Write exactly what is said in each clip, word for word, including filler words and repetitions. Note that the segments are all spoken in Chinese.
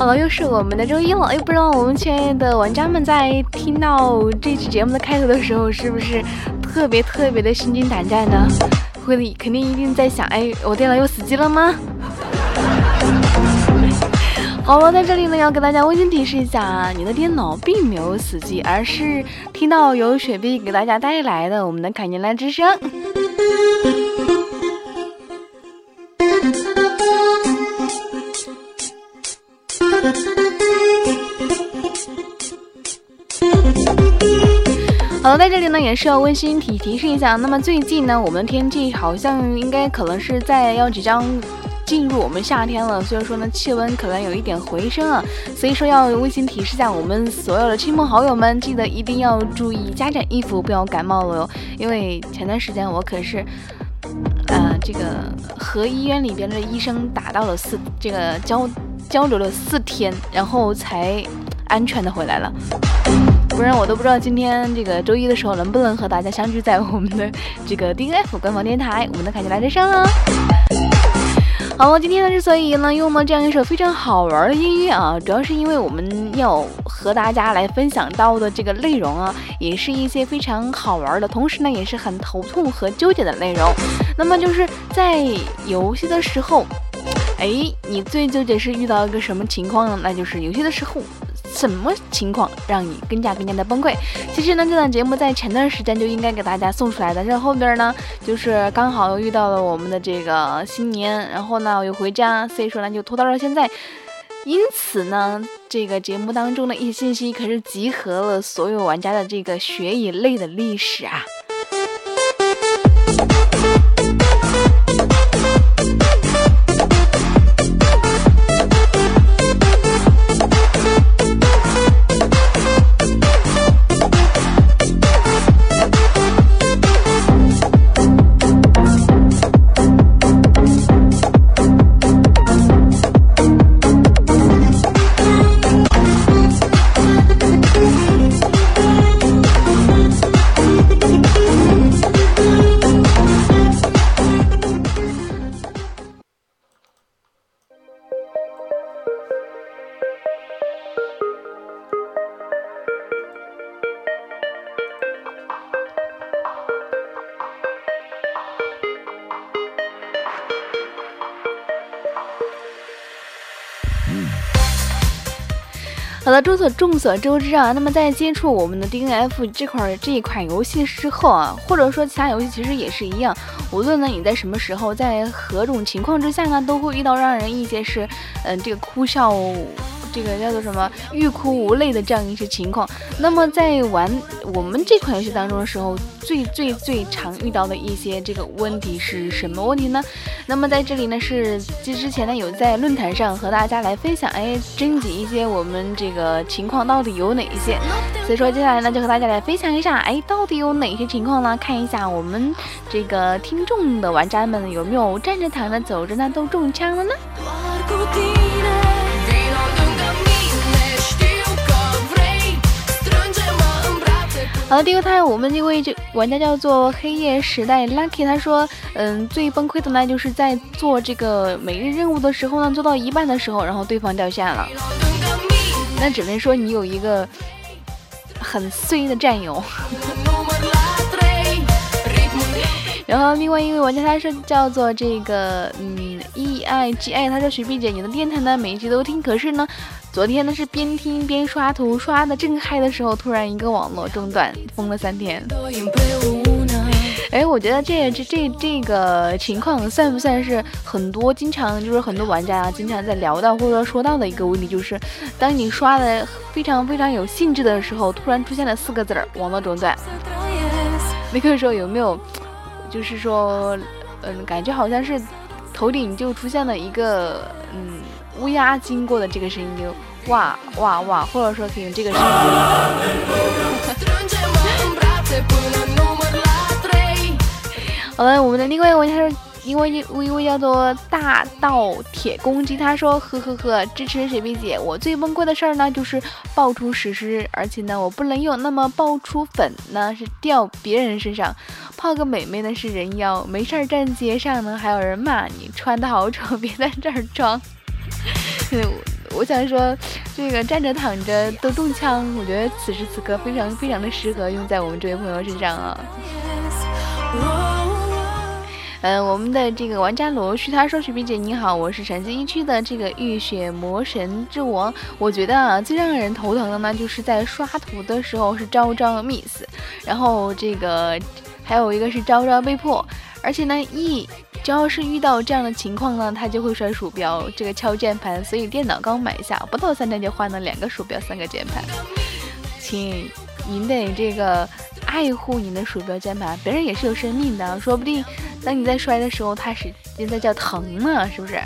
了，又是我们的周一了。哎，不知道我们亲爱的玩家们在听到这期节目的开头的时候，是不是特别特别的心惊胆战呢？会肯定一定在想，哎，我电脑又死机了吗？好了，在这里呢，要给大家温馨提示一下，你的电脑并没有死机，而是听到由雪碧给大家带来的我们的凯尼兰之声。好了，在这里呢也是要温馨提提示一下，那么最近呢，我们的天气好像应该可能是在要即将进入我们夏天了，所以说呢气温可能有一点回升啊，所以说要温馨提示下我们所有的亲朋好友们，记得一定要注意加点衣服，不要感冒了哟。因为前段时间我可是呃这个和医院里边的医生打到了四这个交交流了四天，然后才安全的回来了，不然我都不知道今天这个周一的时候能不能和大家相聚在我们的这个 D N F 官方电台，我们的凯尼兰之声了。好了，今天呢之所以呢用了这样一首非常好玩的音乐啊，主要是因为我们要和大家来分享到的这个内容啊，也是一些非常好玩的，同时呢也是很头痛和纠结的内容。那么就是在游戏的时候，哎，你最纠结是遇到一个什么情况呢？那就是游戏的时候什么情况让你更加更加的崩溃？其实呢这档节目在前段时间就应该给大家送出来的，这后边呢就是刚好又遇到了我们的这个新年，然后呢我又回家，所以说呢就拖到了现在。因此呢这个节目当中的一些信息可是集合了所有玩家的这个血与泪的历史啊。好的，众所众所周知啊，那么在接触我们的 D N F 这块这一款游戏之后啊，或者说其他游戏其实也是一样，无论呢你在什么时候，在何种情况之下呢，都会遇到让人一些是，嗯、呃，这个哭笑。这个叫做什么欲哭无泪的这样一些情况。那么在玩我们这款游戏当中的时候，最最最常遇到的一些这个问题是什么问题呢？那么在这里呢是之前呢有在论坛上和大家来分享，哎，征集一些我们这个情况到底有哪一些，所以说接下来呢就和大家来分享一下，哎，到底有哪些情况呢？看一下我们这个听众的玩家们有没有站着躺着走着呢都中枪了呢？好的，第一个我们这位玩家叫做黑夜时代 Lucky， 他说，嗯，最崩溃的呢，就是在做这个每日任务的时候呢，做到一半的时候，然后对方掉下了。那只能说你有一个很衰的战友。然后另外一位玩家他是叫做这个嗯 E I G I， 他说雪碧姐你的电台呢每一集都听，可是呢昨天呢是边听边刷图，刷的正嗨的时候，突然一个网络中断，封了三天。哎，我觉得这这这这个情况算不算是很多经常就是很多玩家啊经常在聊到或者说说到的一个问题，就是当你刷的非常非常有兴致的时候，突然出现了四个字儿网络中断。那个时候有没有就是说嗯感觉好像是头顶就出现了一个嗯乌鸦经过的这个声音，就哇哇哇，或者说可以用这个声音。好了，我们的另外一位他说，因为一位叫做大道铁公鸡，他说呵呵呵，支持雪碧姐。我最崩溃的事儿呢，就是爆出史诗，而且呢我不能用，那么爆出粉呢是掉别人身上，泡个美眉呢是人妖，没事儿站街上呢还有人骂你穿的好丑，别在这儿装。 我想说，这个站着躺着都中枪，我觉得此时此刻非常非常的适合用在我们这位朋友身上啊。嗯、呃，我们的这个玩家罗旭他说：“许碧姐你好，我是陕西一区的这个浴血魔神之王。我觉得啊，最让人头疼的呢，就是在刷图的时候是招招 miss， 然后这个还有一个是招招被迫，而且呢一。”只要是遇到这样的情况呢，他就会摔鼠标，这个敲键盘，所以电脑刚买下不到三天就换了两个鼠标三个键盘。请您得这个爱护您的鼠标键盘，别人也是有生命的，说不定当你在摔的时候他是现在叫疼呢，是不是？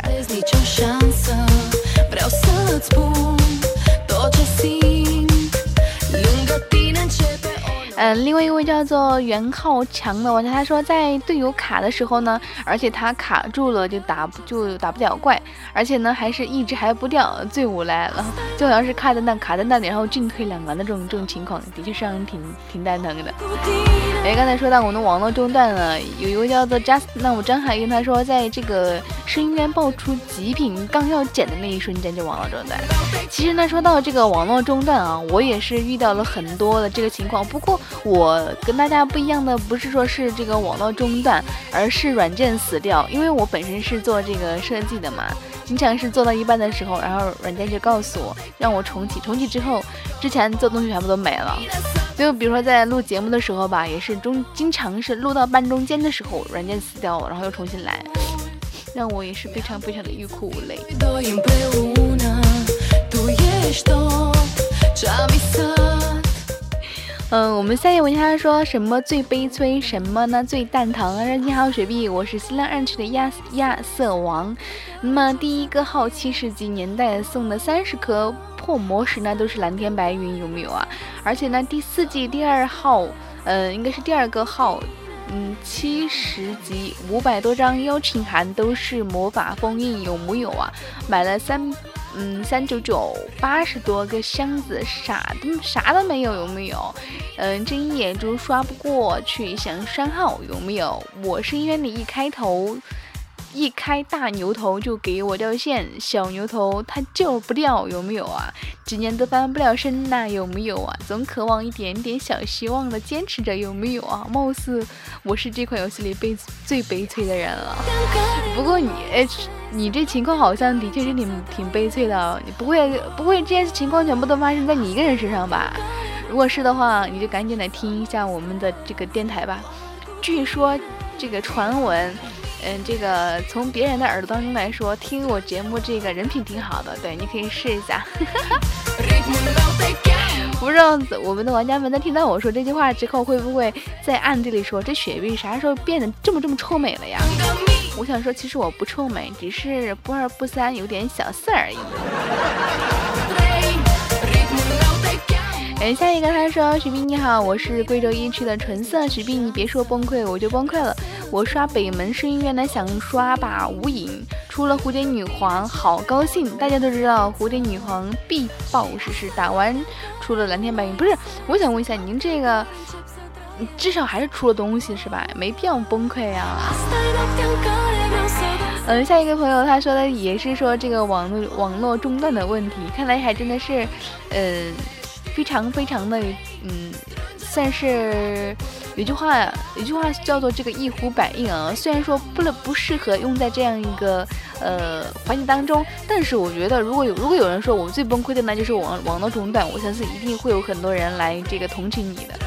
嗯，另外一位叫做袁浩强的玩家，他说在队友卡的时候呢，而且他卡住了就打就打不了怪，而且呢还是一直还不掉，最无赖了，就好像是卡在那卡在那里，然后进退两难的这种这种情况，的确是让人挺挺蛋疼的。哎，刚才说到我们的网络中断了，有一位叫做 Just 那我张海云他说，在这个深渊爆出极品刚要剪的那一瞬间就网络中断。其实呢，说到这个网络中断啊，我也是遇到了很多的这个情况，不过我跟大家不一样的不是说是这个网络中断，而是软件死掉。因为我本身是做这个设计的嘛，经常是做到一半的时候，然后软件就告诉我让我重启，重启之后之前做东西全部都没了。就比如说在录节目的时候吧，也是中经常是录到半中间的时候软件死掉了，然后又重新来，让我也是非常非常的欲哭无泪。嗯，我们下一位他说什么最悲催，什么呢最蛋疼啊？你好雪碧，我是新浪二区的亚亚瑟王。那么第一个号七世纪年代送的三十颗破魔石呢，都是蓝天白云，有没有啊？而且呢第四季第二号，呃，应该是第二个号。嗯，七十级五百多张邀请函都是魔法封印，有木有啊？买了三嗯三九九八十多个箱子，啥都啥都没有，有没有？嗯，这一眼珠刷不过去，想删号有没有？我是因为你一开头。一开大牛头就给我掉线，小牛头它救不掉，有没有啊？几年都翻不了身呐，有没有啊？总渴望一点点小希望的坚持着，有没有啊？貌似我是这款游戏里悲最悲催的人了。不过你，哎，你这情况好像的确是挺挺悲催的，你不会不会这些情况全部都发生在你一个人身上吧？如果是的话，你就赶紧来听一下我们的这个电台吧。据说这个传闻。嗯，这个从别人的耳朵当中来说，听我节目这个人品挺好的，对，你可以试一下。不知道我们的玩家们在听到我说这句话之后，会不会在暗地里说这雪碧啥时候变得这么这么臭美了呀？我想说，其实我不臭美，只是不二不三，有点小事而已。哎，下一个他说：“许斌你好，我是贵州一区的纯色许斌，你别说崩溃，我就崩溃了。我刷北门试音院呢，想刷把无影，出了蝴蝶女皇，好高兴。大家都知道蝴蝶女皇必爆实施，打完出了蓝天白云。不是，我想问一下，您这个至少还是出了东西是吧？没必要崩溃啊。”嗯，下一个朋友他说的也是说这个网络网络中断的问题，看来还真的是，呃。非常非常的，嗯，算是有句话，有句话叫做这个一呼百应啊。虽然说不不适合用在这样一个呃环境当中，但是我觉得如果有如果有人说我最崩溃的呢就是网网络中断，我相信一定会有很多人来这个同情你的。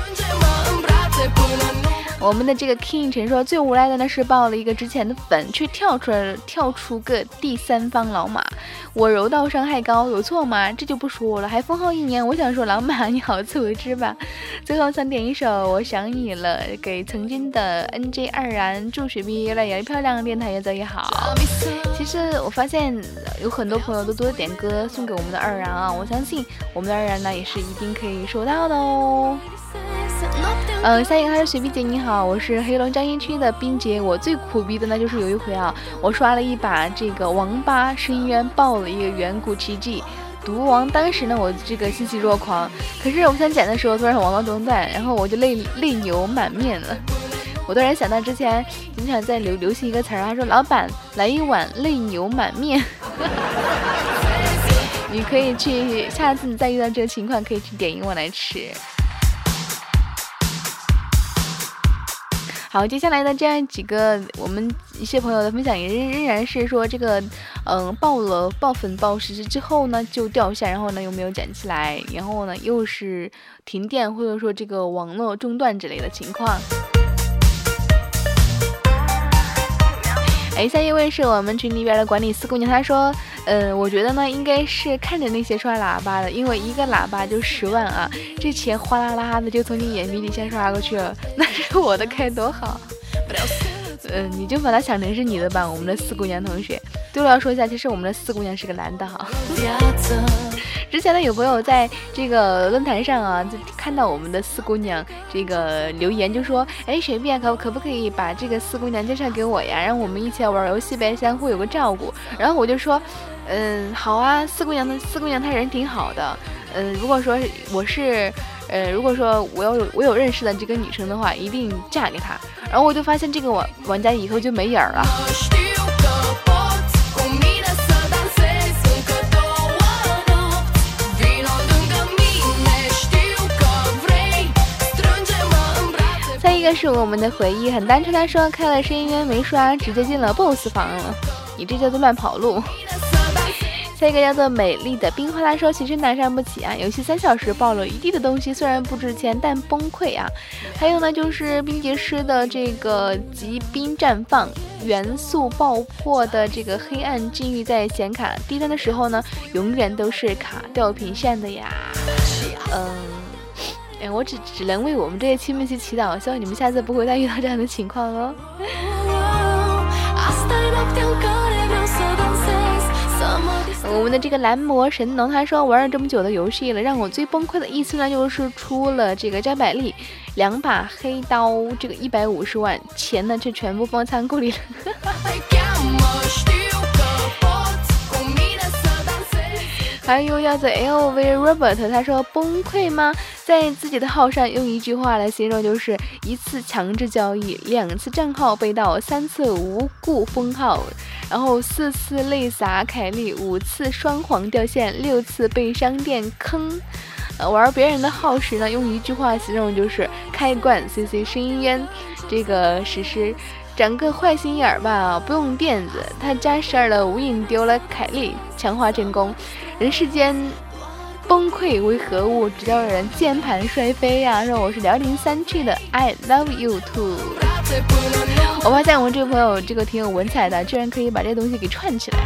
我们的这个 King 陈说最无赖的呢是报了一个之前的粉，却跳出来跳出个第三方老马，我柔道伤害高有错吗？这就不说了，还封号一年。我想说老马你好自为之吧。最后想点一首我想你了，给曾经的 N J 二然，祝雪碧越来越漂亮，电台越走越好。其实我发现有很多朋友都多点歌送给我们的二然啊，我相信我们的二然呢也是一定可以收到的哦。嗯，下一个还是雪碧姐你好，我是黑龙江一区的冰姐。我最苦逼的呢就是有一回啊，我刷了一把这个王八深渊爆了一个远古奇迹毒王，当时呢我这个欣喜若狂，可是我想捡的时候突然网络中断，然后我就泪泪流满面了。我突然想到之前经常在流流行一个词儿，他说老板来一碗泪流满面。 你可以去，下次你再遇到这个情况，可以去点一碗来吃。好，接下来的这样几个我们一些朋友的分享也仍然是说这个，嗯，爆了爆粉爆实之后呢就掉下，然后呢又没有捡起来，然后呢又是停电或者说这个网络中断之类的情况。哎，下一位是我们群里边的管理四姑娘，她说，嗯、呃，我觉得呢应该是看着那些刷喇叭的，因为一个喇叭就十万啊，这钱哗啦啦的就从你眼皮底下刷过去了，那是我的该多好。嗯、呃，你就把它想成是你的吧，我们的四姑娘同学。对了，要说一下，其实我们的四姑娘是个男的哈。之前呢，有朋友在这个论坛上啊，就看到我们的四姑娘这个留言，就说：“哎，雪碧啊，可可不可以把这个四姑娘介绍给我呀？让我们一起来玩游戏呗，相互有个照顾。”然后我就说：“嗯，好啊，四姑娘的四姑娘她人挺好的。嗯，如果说我是，呃，如果说我要有我有认识的这个女生的话，一定嫁给她。”然后我就发现这个玩玩家以后就没影儿了。再一个是我们的回忆很单纯，他说开了声音源没刷，直接进了 boss 房了，你这叫做乱跑路。下一个叫做美丽的冰花，他说其实难上不起啊，游戏三小时爆了一地的东西，虽然不值钱但崩溃啊。还有呢就是冰结师的这个极冰绽放，元素爆破的这个黑暗境遇，在显卡低端的时候呢永远都是卡掉屏线的呀。嗯哎，我只只能为我们这些亲们去祈祷，希望你们下次不会再遇到这样的情况哦。我们的这个蓝魔神农他说，玩了这么久的游戏了，让我最崩溃的一次呢，就是出了这个张百丽两把黑刀，这个一百五十万钱呢，却全部放仓库里了。还有叫做 L V Robert， 他说崩溃吗？在自己的号上用一句话来形容，就是一次强制交易，两次账号被盗，三次无故封号，然后四次泪洒凯莉，五次双黄掉线，六次被商店坑。呃，玩别人的号时呢，用一句话形容就是开罐 C C 声音烟，这个实施。长个坏心眼儿吧，不用垫子。他加十二的无影丢了凯莉，强化真功。人世间崩溃为何物？直到人键盘摔飞呀、啊！让我是辽宁三区的 I love you too。我发现我们这个朋友这个挺有文采的，居然可以把这东西给串起来。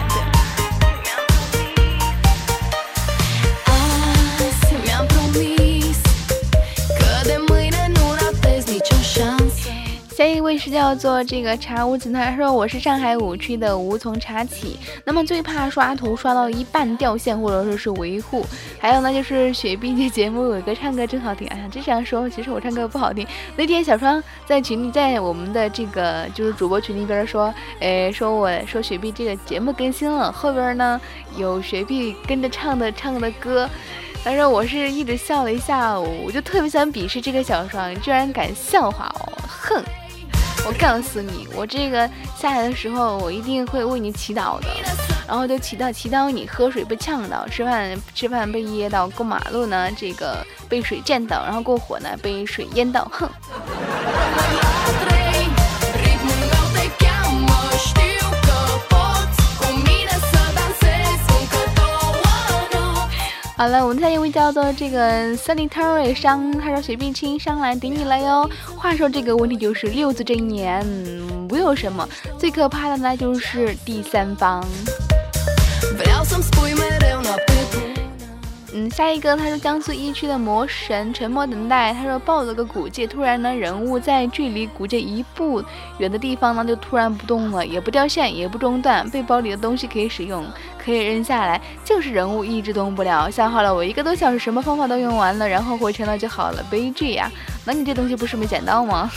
下一位是叫做这个茶无子，他说我是上海五区的无从茶企，那么最怕刷图刷到一半掉线或者说是维护，还有呢就是雪碧这节目有一个唱歌真好听，哎呀这样说其实我唱歌不好听。那天小双在群里在我们的这个就是主播群里边说，诶说我说雪碧这个节目更新了，后边呢有雪碧跟着唱的唱的歌。但是我是一直笑了一下午，我就特别想鄙视这个小双，居然敢笑话我，哼！我告诉你，我这个下来的时候，我一定会为你祈祷的，然后就祈祷祈祷你喝水被呛到，吃饭吃饭被噎到，过马路呢这个被水溅到，然后过火呢被水淹到，哼！好了，我们下一位叫做这个 Sanitary 商，他说雪碧清上来顶你了哟。话说这个问题就是六字真言，没有什么最可怕的呢，就是第三方。嗯，下一个他说江苏一区的魔神沉默等待，他说抱了个古界，突然呢人物在距离古界一步远的地方呢就突然不动了，也不掉线也不中断，背包里的东西可以使用可以扔下来，就是人物一直动不了，消耗了我一个多小时，什么方法都用完了，然后回城了就好了，悲剧呀！那你这东西不是没捡到吗？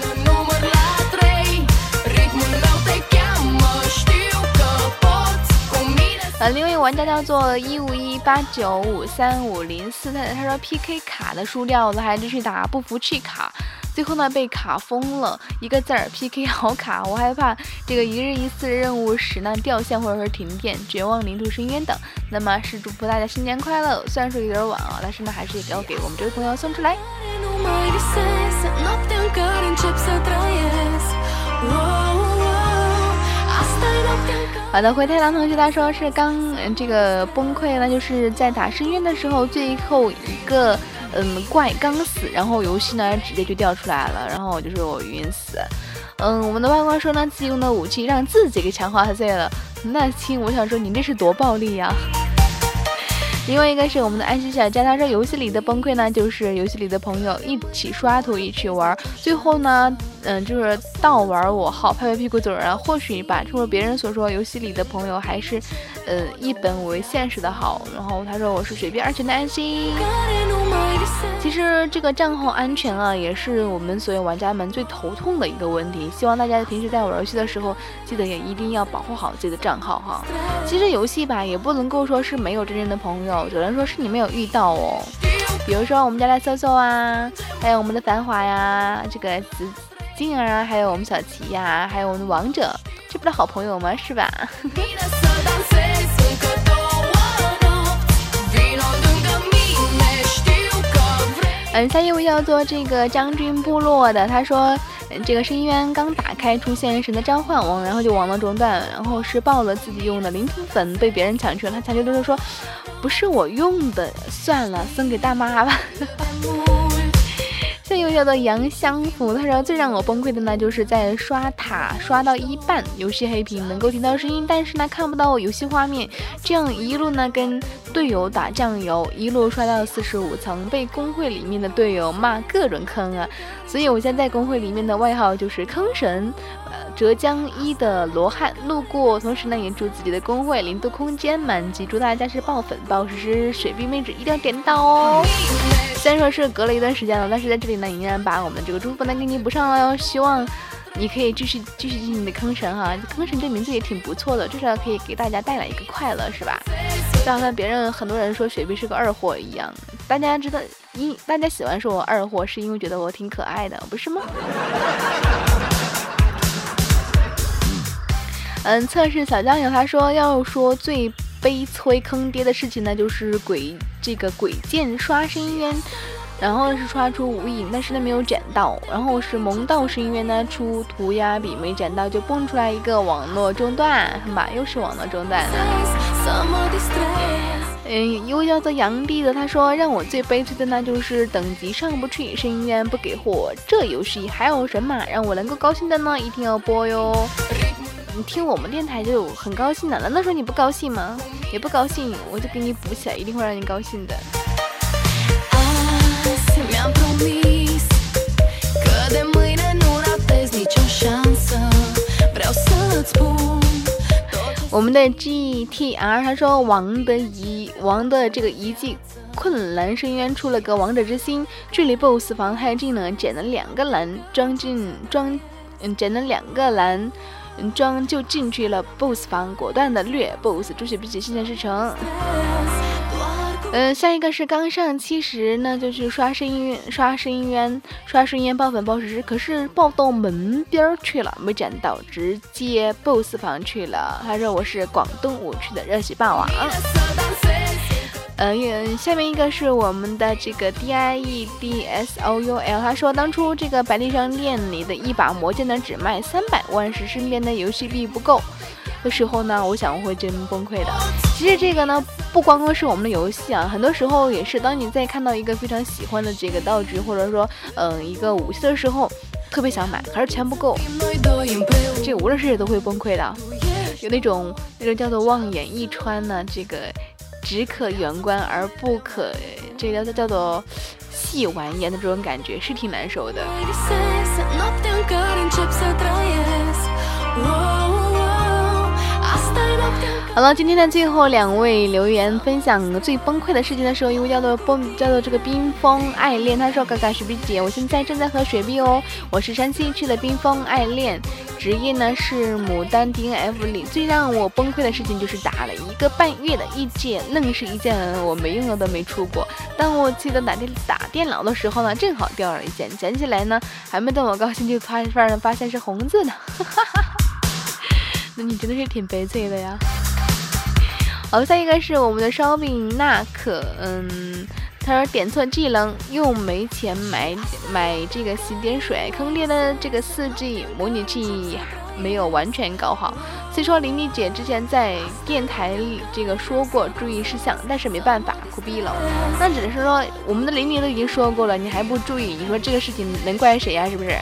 呃，另外一位玩家叫做一五一八九五三五零四，他他说 P K 卡的输掉了，还是去打不服气卡， 最后呢被卡封了，一个字儿 P K 好卡，我害怕这个一日一次任务时呢掉线或者是停电，绝望领土深渊等。那么是祝福大家新年快乐，虽然说有点晚啊，但是呢还是要给我们这位朋友送出来。好的，灰太狼同学他说是刚、嗯、这个崩溃呢，就是在打深渊的时候，最后一个嗯怪刚死，然后游戏呢直接就掉出来了，然后就是我晕死。嗯，我们的外公说呢，自己用的武器让自己给强化碎了。那亲，我想说你这是多暴力呀！另外一个是我们的安息小佳，他说游戏里的崩溃呢，就是游戏里的朋友一起刷图一起玩，最后呢，嗯，就是倒玩我好，拍拍屁股走人。或许吧，正如别人所说，游戏里的朋友还是，呃，一本为现实的好。然后他说我是水边二全的安心。其实这个账号安全啊，也是我们所有玩家们最头痛的一个问题。希望大家平时在玩游戏的时候，记得也一定要保护好自己的账号哈。其实游戏吧，也不能够说是没有真正的朋友，只能说是你没有遇到哦。比如说我们家的搜搜啊，还有我们的繁华呀，这个紫静儿啊，还有我们小琪呀，还有我们的王者，这不是好朋友吗？是吧？嗯，下一位叫做这个将军部落的，他说，这个深渊刚打开出现神的召唤王，然后就网络中断，然后是爆了自己用的灵图粉被别人抢去了，他抢去就是说，不是我用的，算了，送给大妈吧。下一位叫做杨香福，他说最让我崩溃的呢，就是在刷塔刷到一半，游戏黑屏，能够听到声音，但是呢看不到游戏画面，这样一路呢跟队友打酱油，一路刷到四十五层，被公会里面的队友骂各种坑啊，所以我现在公会里面的外号就是坑神。呃，浙江一的罗汉路过，同时呢也祝自己的公会零度空间满级，祝大家是爆粉爆实施水币妹纸一定要点到哦。虽然说是隔了一段时间了，但是在这里呢，仍然把我们的这个祝福呢给你补上了哟。希望你可以继续继续进行你的坑神哈，坑神这名字也挺不错的，至少可以给大家带来一个快乐，是吧？就好像别人很多人说雪碧是个二货一样，大家知道，因大家喜欢说我二货，是因为觉得我挺可爱的，不是吗？嗯，测试小酱油他说，要说最悲催坑爹的事情呢，就是鬼这个鬼剑刷深渊，然后是刷出无影，但是呢没有捡到，然后是萌到深渊呢出涂鸦笔没捡到，就蹦出来一个网络中断，吧，又是网络中断。嗯，一位叫做杨帝的他说，让我最悲催的呢就是等级上不去，深渊不给货，这游戏还有什么让我能够高兴的呢？一定要播哟。你听我们电台就很高兴的，难道说你不高兴吗？也不高兴，我就给你补起来，一定会让你高兴的。我们的 G T R 他说，王的遗王的这个遗迹困蓝深渊出了个王者之心，距离 B O S S 房太近了，捡了两个蓝装进装，嗯，捡了两个蓝。装就进去了 B O S S 房，果断的掠 B O S S， 朱雪碧写心想事成。呃，下一个是刚上七十呢，就去刷深渊，刷深渊，刷深渊爆粉爆实施，可是爆到门边去了，没捡到，直接 B O S S 房去了。他说我是广东五区的热血霸王。嗯，下面一个是我们的这个 D I E D S O U L， 他说当初这个百丽商店里的一把魔剑呢只卖三百万，是身边的游戏币不够的时候呢，我想我会真崩溃的。其实这个呢不光光是我们的游戏啊，很多时候也是当你在看到一个非常喜欢的这个道具或者说嗯、呃、一个武器的时候，特别想买，可是钱不够，这个无论是谁都会崩溃的。有那种那种叫做望眼一穿呢，这个只可远观而不可这个叫做细玩言的这种感觉，是挺难受的。 好了，今天的最后两位留言分享最崩溃的事情的时候，一位叫做崩叫做这个冰封爱恋，他说：“嘎嘎雪碧姐，我现在正在喝雪碧哦，我是山西区的冰封爱恋，职业呢是牡丹 D N F 里。最让我崩溃的事情就是打了一个半月的一件，愣是一件我没用的都没出过。当我记得打电打电脑的时候呢，正好掉了一件，捡起来呢，还没等我高兴就发现发现是红字的，那你真的是挺悲催的呀。”好，下一个是我们的烧饼纳可，嗯，他说点错技能，又没钱买买这个洗点水，坑爹的这个 四 G 模拟器没有完全搞好。虽说琳琳姐之前在电台里这个说过注意事项，但是没办法，苦逼了。那只能是说我们的琳琳都已经说过了，你还不注意，你说这个事情能怪谁呀？是不是？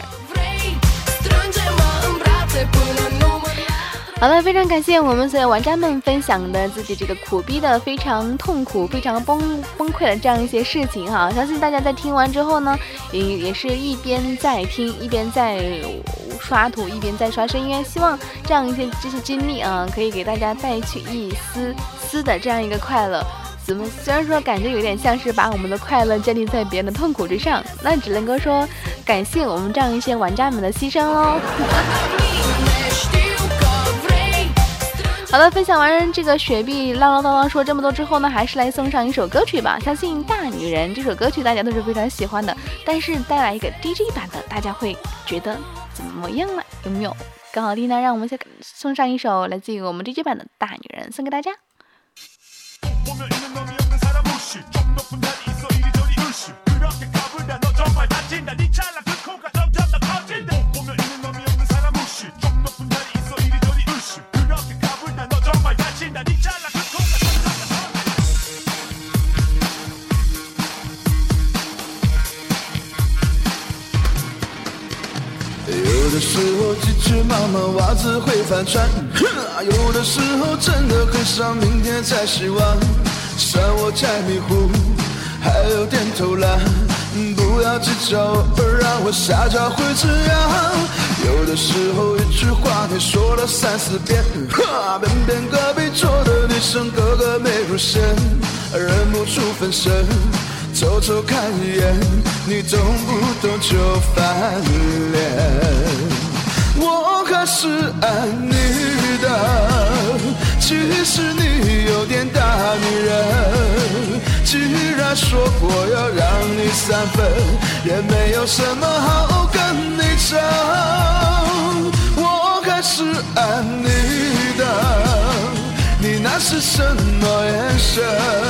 好了，非常感谢我们所有玩家们分享的自己这个苦逼的非常痛苦、非常崩崩溃的这样一些事情哈。相信大家在听完之后呢，也也是一边在听，一边在刷图，一边在刷声音。希望这样一些这些经历啊，可以给大家带去一丝丝的这样一个快乐。怎么虽然说感觉有点像是把我们的快乐建立在别人的痛苦之上，那只能够说感谢我们这样一些玩家们的牺牲喽。好了，分享完这个雪碧唠唠叨叨说这么多之后呢，还是来送上一首歌曲吧。相信大女人这首歌曲大家都是非常喜欢的，但是带来一个 D J 版的，大家会觉得怎么样呢？有没有更好听呢？让我们先送上一首来自于我们 D J 版的大女人，送给大家。 有的时候急急忙忙袜子会翻船，有的时候真的很想明天再希望，算我太迷糊，还有点偷懒，不要计较，让我下脚会这样。有的时候一句话你说了三四遍，偏偏隔壁桌的女生个个没入神，忍不住分神，走走看一眼，你动不动就翻脸。我还是爱你的，其实你有点大女人，既然说过要让你三分，也没有什么好跟你争。我还是爱你的，你那是什么眼神？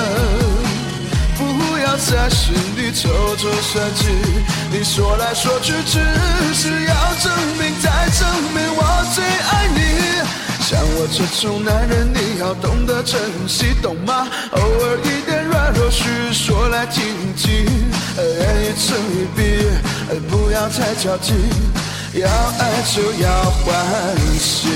不要在心里偷偷算计，你说来说去只是要证明再证明我最爱你。像我这种男人你要懂得珍惜，懂吗？偶尔一点软弱许说来听听，愿意撑一笔，不要太较劲，要爱就要欢喜。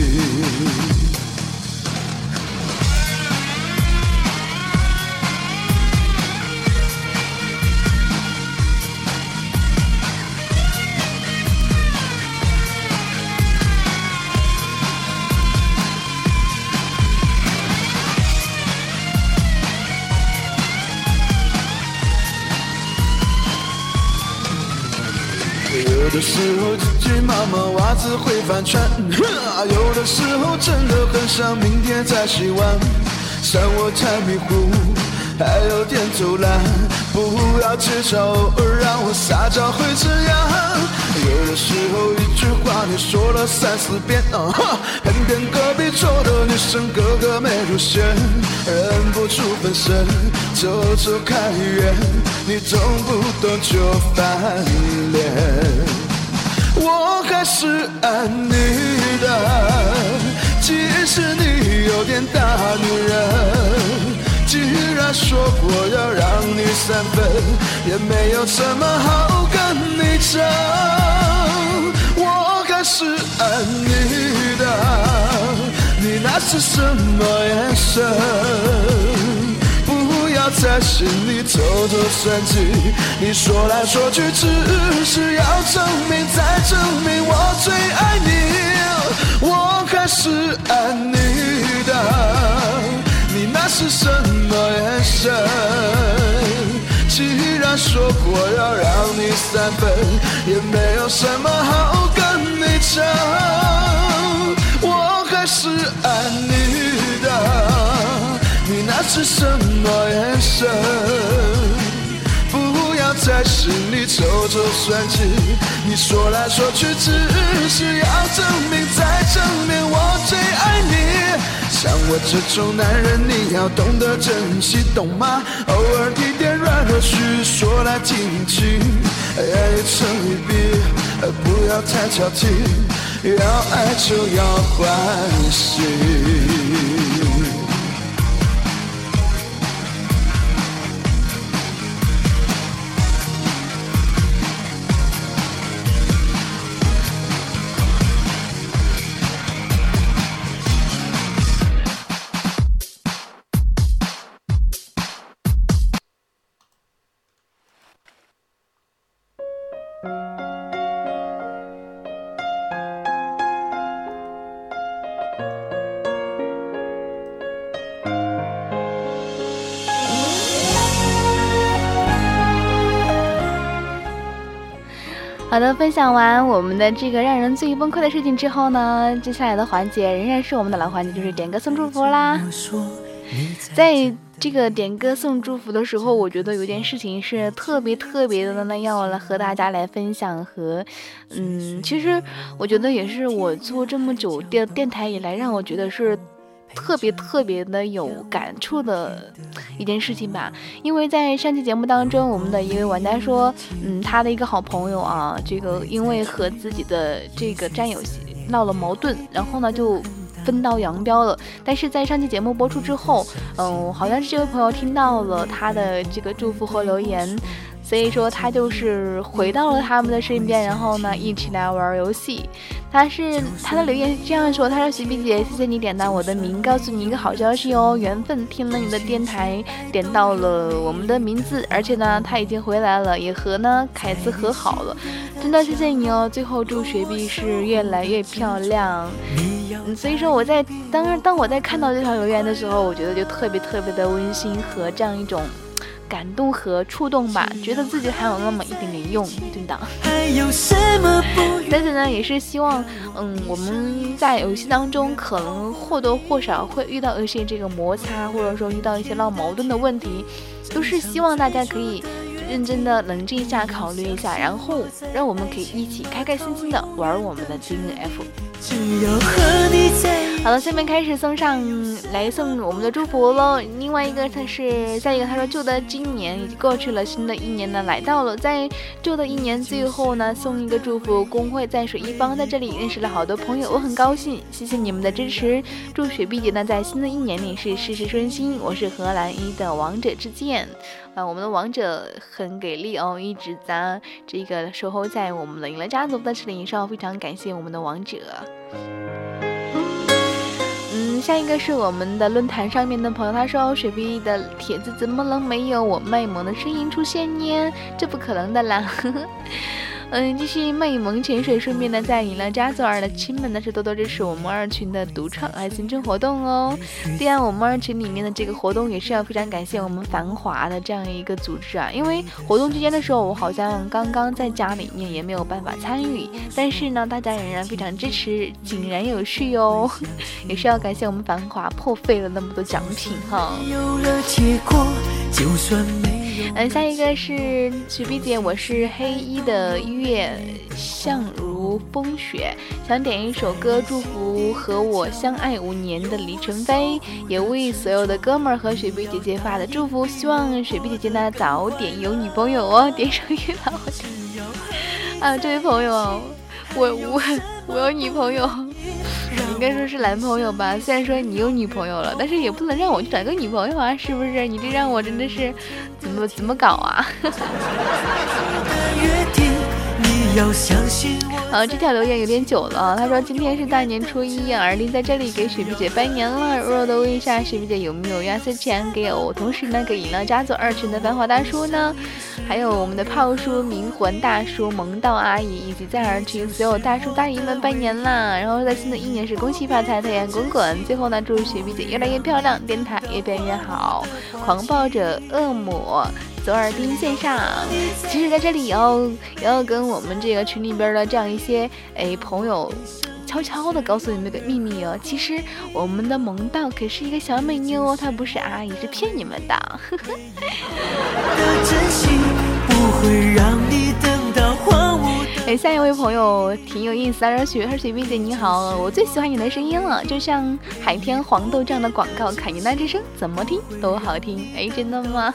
有的时候急急忙忙袜子会翻船，有的时候真的很想明天再希望，算我太迷糊，还有点偷懒，不要计较，偶尔让我撒娇会这样。有的时候一句话你说了三四遍，啊、偏偏隔壁桌的女生个个没入选，忍不住分神，走走看一眼，你动不动就翻脸。我还是爱你的，即使你有点大女人，既然说过要让你三分，也没有什么好跟你争。我还是爱你的，你那是什么眼神？不要在心里偷偷算计，你说来说去只是要证明再证明我最爱你。我还是爱你的， 是什么眼神？既然说过要让你三分，也没有什么好跟你争。我还是爱你的，你那是什么眼神？不要在心里抽抽算计，你说来说去只是要证明再证明我最爱你。像我这种男人你要懂得珍惜，懂吗？偶尔提点软和虚，说来听听，一成一比，不要太挑剔，要爱就要欢喜。 好的，分享完我们的这个让人最崩溃的事情之后呢，接下来的环节仍然是我们的老环节，就是点歌送祝福啦。在这个点歌送祝福的时候，我觉得有件事情是特别特别的呢，要来和大家来分享和，嗯，其实我觉得也是我做这么久电电台以来，让我觉得是特别特别的有感触的一件事情吧。因为在上期节目当中，我们的一位玩家说，嗯，他的一个好朋友啊，这个因为和自己的这个战友闹了矛盾，然后呢就分道扬镳了。但是在上期节目播出之后，嗯，好像是这位朋友听到了他的这个祝福和留言，所以说他就是回到了他们的身边，然后呢一起来玩游戏。他是他的留言是这样说，他说徐碧姐，谢谢你点到我的名，告诉你一个好消息哦，缘分听了你的电台点到了我们的名字，而且呢他已经回来了，也和呢凯子和好了，真的谢谢你哦。最后祝雪碧是越来越漂亮。嗯，所以说我在当当我在看到这条留言的时候，我觉得就特别特别的温馨和这样一种感动和触动吧，觉得自己还有那么一点点用，真的。但是呢，也是希望，嗯，我们在游戏当中可能或多或少会遇到一些这个摩擦，或者说遇到一些闹矛盾的问题，都是希望大家可以认真的冷静一下，考虑一下，然后让我们可以一起开开心心的玩我们的今日 F。好了，下面开始送上来送我们的祝福喽。另外一个他是下一个，他说旧的今年已经过去了，新的一年呢来到了，在旧的一年最后呢送一个祝福，工会在水一方在这里认识了好多朋友，我很高兴，谢谢你们的支持，祝雪碧姐呢在新的一年里是事事顺心。我是荷兰一的王者之剑啊，我们的王者很给力哦，一直在这个守候在我们的赢了家族的齿轮上，非常感谢我们的王者。嗯，下一个是我们的论坛上面的朋友，他说雪碧的帖子怎么能没有我卖萌的声音出现呢？这不可能的啦。嗯，继续卖萌潜水，顺便呢在赢了家族二的亲们呢是多多支持我们二群的独创爱新春活动哦。对啊，我们二群里面的这个活动也是要非常感谢我们繁华的这样一个组织啊，因为活动期间的时候我好像刚刚在家里面也没有办法参与，但是呢大家仍然非常支持，井然有序哦。也是要感谢我们繁华破费了那么多奖品哈。有了结果就算没嗯，下一个是雪碧姐，我是黑衣的月相如风雪，想点一首歌祝福和我相爱五年的李晨飞，也为所有的哥们儿和雪碧姐姐发的祝福，希望雪碧姐姐呢早点有女朋友哦，点首月老啊，这位朋友，我我我有女朋友。应该说是男朋友吧，虽然说你有女朋友了，但是也不能让我去找个女朋友啊，是不是？你这让我真的是怎么怎么搞啊？ 要相信我。 好，这条留言有点久了。他说今天是大年初一，耳力在这里给雪碧姐拜年了。弱弱的问一下雪碧姐有没有压岁钱给我，同时呢给饮料家族二群的繁华大叔呢，还有我们的炮叔、冥魂大叔、萌道阿姨以及在二群所有大叔大姨们拜年啦。然后在新的一年是恭喜发财，财源滚滚。最后呢祝雪碧姐越来越漂亮，电台越变越好。狂暴者恶魔左耳钉线上，其实在这里也要也要跟我们这个群里边的这样一些哎朋友悄悄的告诉你们个秘密哦，其实我们的萌道可是一个小美妞哦，她不是阿姨，是骗你们的。呵呵不会让你等到荒芜。哎，下一位朋友挺有意思的，雪和雪碧姐你好，我最喜欢你的声音了，就像海天黄豆这样的广告，凯尼娜之声怎么听都好听。哎，真的吗？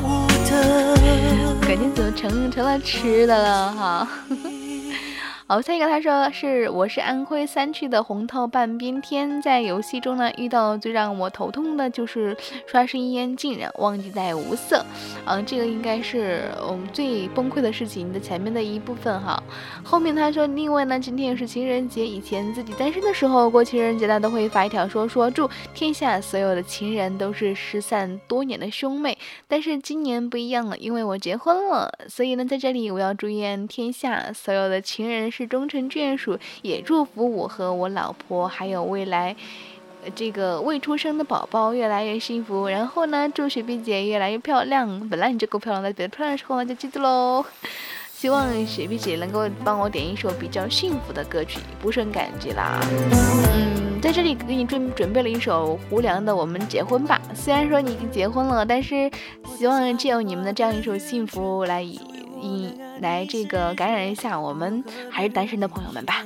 感觉怎么成成了吃的了哈。好，下一个他说是我是安徽三区的红桃半边天，在游戏中呢遇到最让我头痛的就是刷声烟竟然忘记带无色，嗯，这个应该是我们最崩溃的事情的前面的一部分哈。后面他说另外呢今天是情人节，以前自己单身的时候过情人节呢都会发一条说说祝天下所有的情人都是失散多年的兄妹，但是今年不一样了，因为我结婚了，所以呢在这里我要祝愿天下所有的情人是终成眷属，也祝福我和我老婆还有未来这个未出生的宝宝越来越幸福。然后呢祝雪碧姐越来越漂亮，本来你就够漂亮的，别漂亮的时候呢就记住喽。希望雪碧姐能够帮我点一首比较幸福的歌曲，不胜感激啦。嗯，在这里给你准准备了一首胡良的《我们结婚吧》，虽然说你已经结婚了，但是希望借由你们的这样一首幸福来以以来这个感染一下我们还是单身的朋友们吧。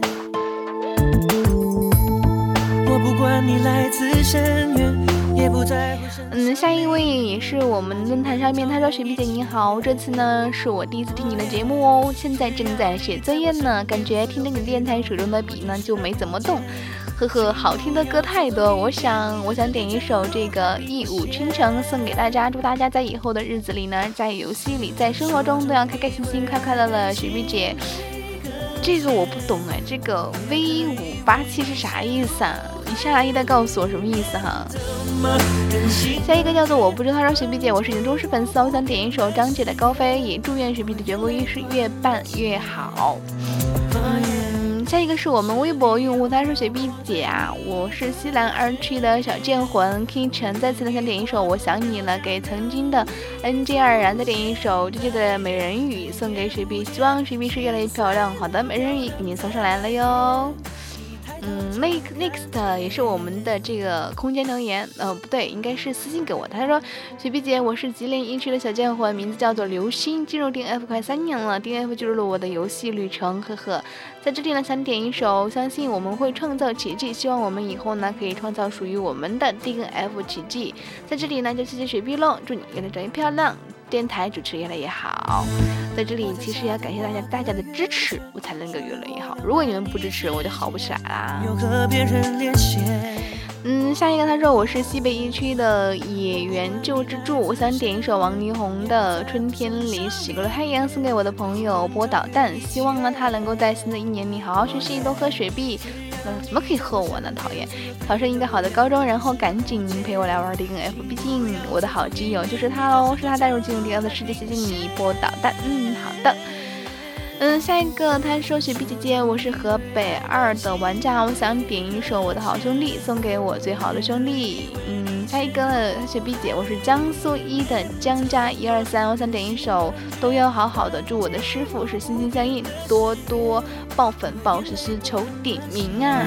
我不管你来自深渊，也不在乎。 嗯，下一位也是我们论坛上面，他说雪碧姐你好，这次呢是我第一次听你的节目哦，现在正在写作业呢，感觉听着你电台手中的笔呢就没怎么动。呵呵，好听的歌太多，我想我想点一首这个一舞倾城送给大家，祝大家在以后的日子里呢，在游戏里在生活中都要开开心心快快乐乐。雪碧姐这个我不懂哎，这个 V 五八七是啥意思啊？你下来一再告诉我什么意思哈。下一个叫做我不知道，他说雪碧姐我是你的忠实粉丝，我想点一首张杰的高飞，也祝愿雪碧的绝不一是越办越好。嗯，下一个是我们微博用户，他说雪碧姐啊，我是西兰二区的小剑魂 King 陈，再次呢想点一首我想你了，给曾经的 N J 二然再点一首这这的美人鱼送给雪碧，希望雪碧是越来越漂亮。好的，美人鱼给您送上来了哟。嗯 ，next 也是我们的这个空间留言，呃，不对，应该是私信给我的。他说：“雪碧姐，我是吉林一区的小剑魂，名字叫做流星，进入 D N F 快三年了 ，D N F 记录了我的游戏旅程，呵呵。在这里呢，想点一首，相信我们会创造奇迹，希望我们以后呢可以创造属于我们的 D N F 奇迹。在这里呢，就谢谢雪碧喽，祝你越来越漂亮。”电台主持越来越好，在这里其实也要感谢大家大家的支持，我才能够越来越好。如果你们不支持，我就好不起来啦。嗯，下一个他说我是西北一区的野原救之助，我想点一首王力宏的《春天里洗过了太阳》送给我的朋友波导弹，希望呢他能够在新的一年里好好学习，多喝水碧。怎么可以喝我呢？讨厌！考上一个好的高中，然后赶紧陪我来玩 D N F， 毕竟我的好基友就是他喽，是他带入进入 D N F 的世界，谢谢你波导弹。嗯，好的。嗯，下一个他说雪碧姐姐，我是河北二的玩家，我想点一首我的好兄弟送给我最好的兄弟。嗯，下一个雪碧姐，我是江苏一的江家一二三，我想点一首都要好好的，祝我的师傅是心心相印，多多爆粉爆实施求点名啊。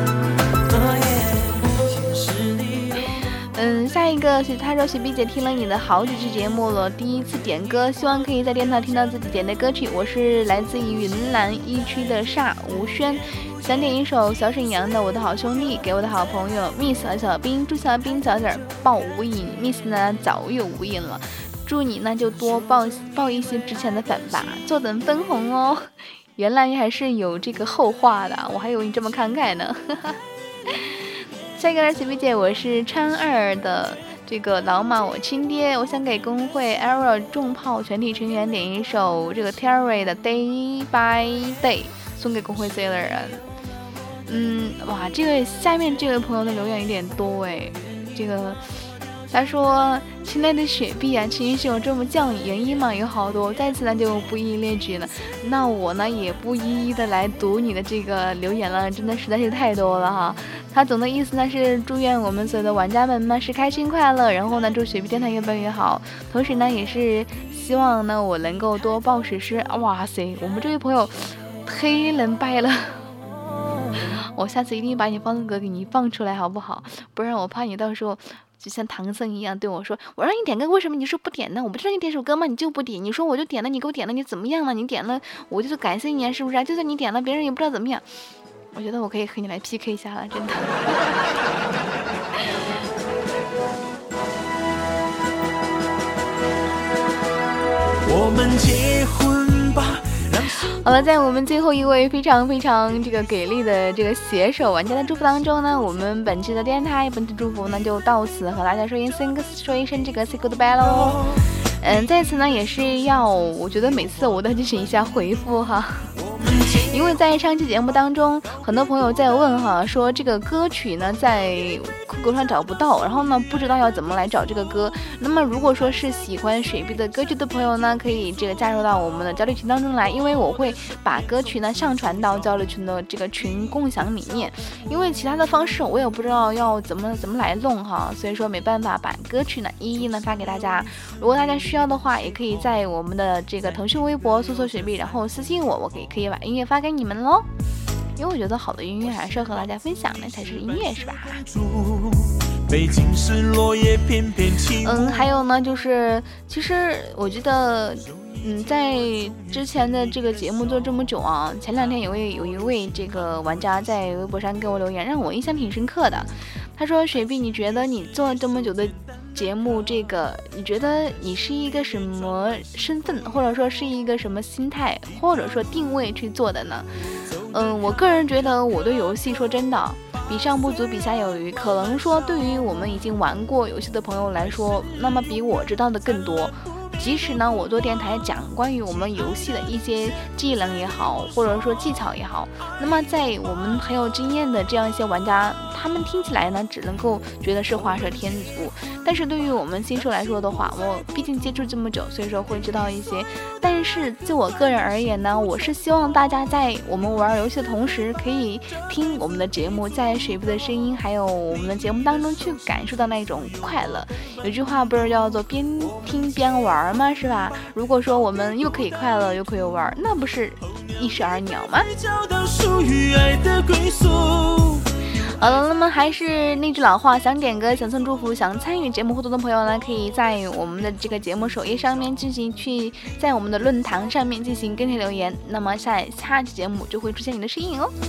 嗯，下一个是他说雪碧姐听了你的好几期节目了，第一次点歌，希望可以在电台听到自己点的歌曲。我是来自于云南一区的煞吴轩，想点一首小沈阳的《我的好兄弟》给我的好朋友 Miss 和小兵，祝小兵早点报无影 ，Miss 呢早有无影了，祝你呢就多报报一些之前的粉吧，坐等分红哦。原来还是有这个后话的，我还以为你这么慷慨呢。下一个呢，雪碧姐，我是川二的这个老马我亲爹，我想给工会 Arrow 重炮全体成员点一首这个 Terry 的 Day by Day， 送给工会 Sailor 人。嗯，哇，这个下面这位朋友的留言有点多哎，这个。他说：“亲爱的雪碧啊，情绪是有这么叫你，原因嘛有好多，在此呢就不一一列举了。那我呢也不一一的来读你的这个留言了，真的实在是太多了哈。他总的意思呢是祝愿我们所有的玩家们呢是开心快乐，然后呢祝雪碧电台越办越好，同时呢也是希望呢我能够多报史诗。哇塞，我们这位朋友忒能拜了。”我下次一定把你放的歌给你放出来好不好？不然我怕你到时候就像唐僧一样对我说，我让你点歌，为什么你说不点呢？我不是让你点首歌吗？你就不点，你说我就点了，你给我点了，你怎么样了？你点了我就是感谢你啊，是不是啊？就算你点了，别人也不知道怎么样。我觉得我可以和你来 P K 一下了，真的。 我们结婚吧。 好了，在我们最后一位非常非常这个给力的这个携手玩家的祝福当中呢，我们本期的电台本期祝福呢就到此和大家说一声说一声这个 say goodbye 喽。嗯，在此呢也是要，我觉得每次我都进行一下回复哈。因为在上期节目当中，很多朋友在问哈，说这个歌曲呢在酷狗上找不到，然后呢不知道要怎么来找这个歌。那么如果说是喜欢水碧的歌曲的朋友呢，可以这个加入到我们的交流群当中来，因为我会把歌曲呢上传到交流群的这个群共享里面。因为其他的方式我也不知道要怎么怎么来弄哈，所以说没办法把歌曲呢一一呢发给大家。如果大家需要的话，也可以在我们的这个腾讯微博搜索水碧，然后私信我，我可以可以把音乐发给你们喽。因为我觉得好的音乐还是要和大家分享，那才是音乐，是吧？嗯，还有呢，就是其实我觉得，嗯，在之前的这个节目做这么久啊，前两天有位有一位这个玩家在微博上给我留言，让我印象挺深刻的。他说：“雪碧，你觉得你做了这么久的节目，这个你觉得你是一个什么身份，或者说是一个什么心态，或者说定位去做的呢？”嗯，我个人觉得我对游戏说真的，比上不足，比下有余。可能说对于我们已经玩过游戏的朋友来说，那么比我知道的更多。即使呢，我做电台讲关于我们游戏的一些技能也好，或者说技巧也好，那么在我们很有经验的这样一些玩家，他们听起来呢，只能够觉得是画蛇添足。但是对于我们新手来说的话，我毕竟接触这么久，所以说会知道一些。但是就我个人而言呢，我是希望大家在我们玩游戏的同时，可以听我们的节目，在水碧的声音还有我们的节目当中去感受到那种快乐。有句话不是叫做边听边玩吗？是吧？如果说我们又可以快乐又可以玩，那不是一石二鸟吗？好了，那么还是那句老话，想点歌、想送祝福、想参与节目互动的朋友呢，可以在我们的这个节目首页上面进行去，在我们的论坛上面进行跟帖留言，那么下下期节目就会出现你的身影哦。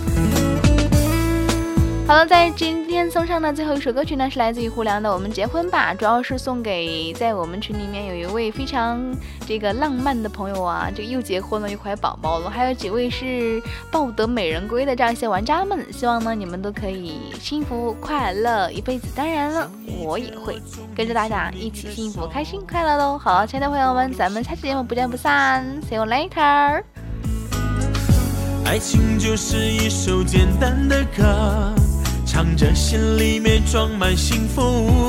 好了，在今天送上的最后一首歌曲呢，是来自于胡良的《我们结婚吧》，主要是送给在我们群里面有一位非常这个浪漫的朋友啊，这个又结婚了又怀宝宝了，还有几位是抱得美人归的这样一些玩家们，希望呢你们都可以幸福快乐一辈子。当然了，我也会跟着大家一起幸福开心快乐喽。好了，亲爱的朋友们，咱们下期节目不见不散 ，See you later。 爱情就是一首简单的歌，唱着心里面装满幸福，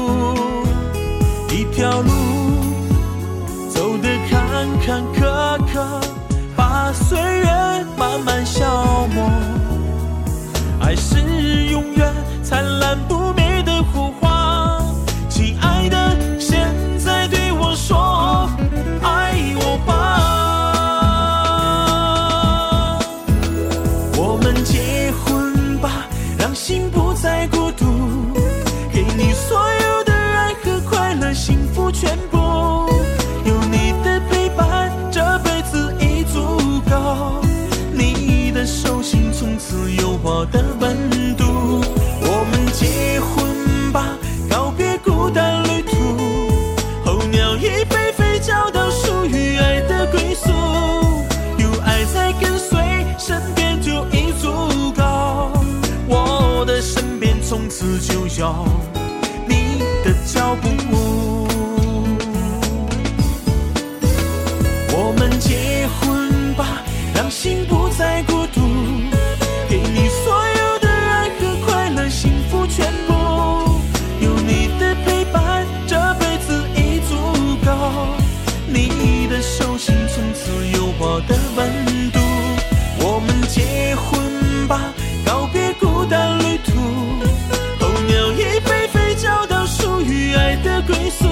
一条路走得坎坎坷坷，把岁月慢慢消磨，爱是永远灿烂不灭的火花。亲爱的，现在对我说爱我吧，我们结婚吧，让心不再孤独，给你所有的爱和快乐，幸福全部，有你的陪伴，这辈子已足够，你的手心从此有我的温度，我们结脚步。我们结婚吧，让心不再孤独，给你所有的爱和快乐，幸福全部，有你的陪伴，这辈子已足够。你的手心从此有我的温度。我们结婚吧，告别孤单旅途，候鸟已飞飞，找到属于爱的归宿。